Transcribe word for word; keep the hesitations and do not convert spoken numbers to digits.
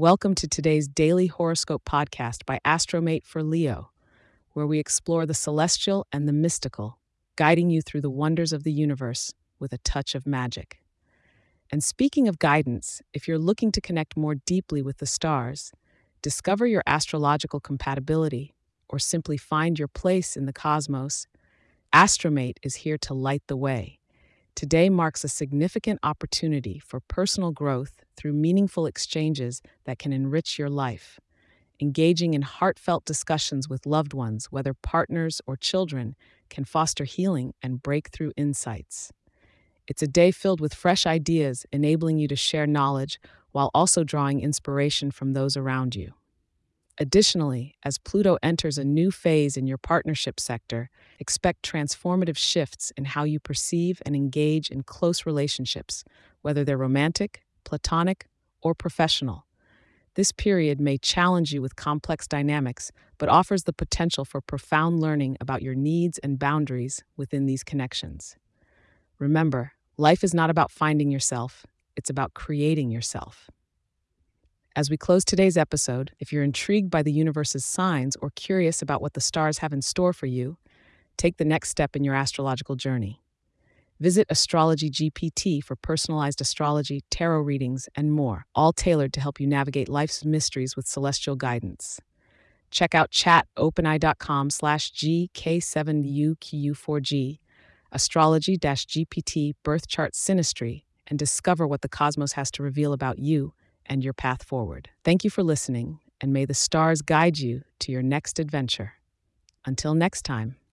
Welcome to today's daily horoscope podcast by Astromate for Leo, where we explore the celestial and the mystical, guiding you through the wonders of the universe with a touch of magic. And speaking of guidance, if you're looking to connect more deeply with the stars, discover your astrological compatibility, or simply find your place in the cosmos, Astromate is here to light the way. Today marks a significant opportunity for personal growth through meaningful exchanges that can enrich your life. Engaging in heartfelt discussions with loved ones, whether partners or children, can foster healing and breakthrough insights. It's a day filled with fresh ideas, enabling you to share knowledge while also drawing inspiration from those around you. Additionally, as Pluto enters a new phase in your partnership sector, expect transformative shifts in how you perceive and engage in close relationships, whether they're romantic, platonic, or professional. This period may challenge you with complex dynamics, but offers the potential for profound learning about your needs and boundaries within these connections. Remember, life is not about finding yourself, it's about creating yourself. As we close today's episode, if you're intrigued by the universe's signs or curious about what the stars have in store for you, take the next step in your astrological journey. Visit Astrology G P T for personalized astrology, tarot readings, and more, all tailored to help you navigate life's mysteries with celestial guidance. Check out chat openeye.com slash GK7UQ4G, Astrology-G P T Birth Chart Synastry, and discover what the cosmos has to reveal about you and your path forward. Thank you for listening, and may the stars guide you to your next adventure. Until next time.